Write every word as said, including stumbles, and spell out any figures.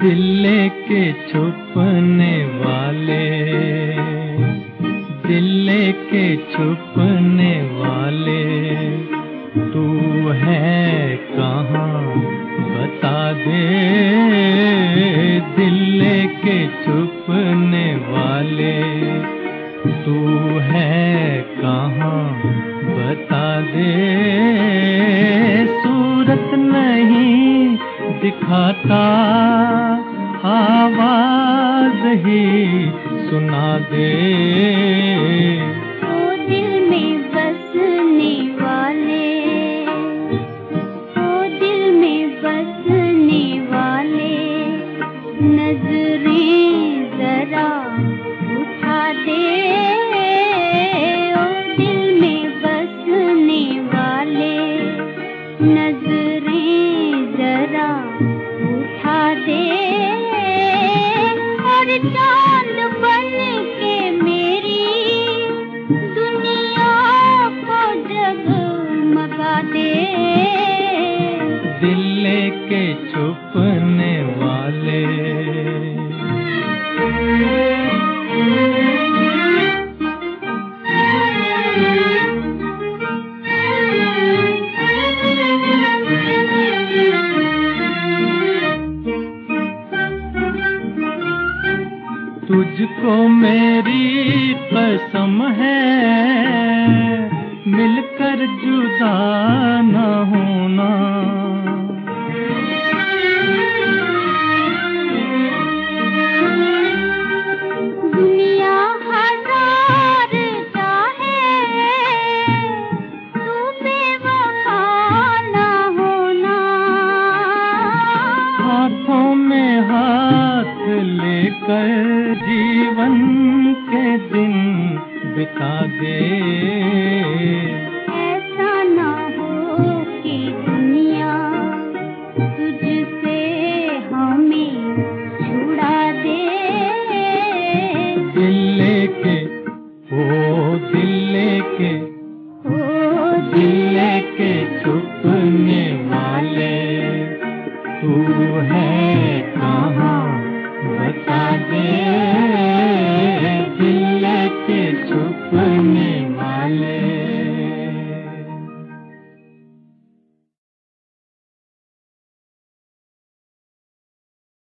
दिल लेके छुपने वाले, दिल लेके छुपने वाले, तू है कहाँ बता दे। दिल लेके छुपने वाले, तू है कहाँ बता दे। सूरत नहीं दिखाता, आवाज ही सुना दे। ओ दिल में बसने वाले, ओ दिल में बसने वाले, नजरें जरा उठा दे। ओ दिल में बसने वाले, नजरें जरा उठा दे। और चांद बन के मेरी दुनिया को जगमगा दे। दिल लेके छुपने वाले, तुझको मेरी कसम है, मिलकर जुदा न होना। दुनिया हजार चाहे, तू बेवफा न होना। हाथों में हाथ लेकर जीवन के दिन बिता दे। ऐसा ना हो कि दुनिया तुझसे हमें छुड़ा दे। दिल लेके, ओ दिल लेके, ओ दिल लेके छुपने वाले, तू है कहाँ बता दे।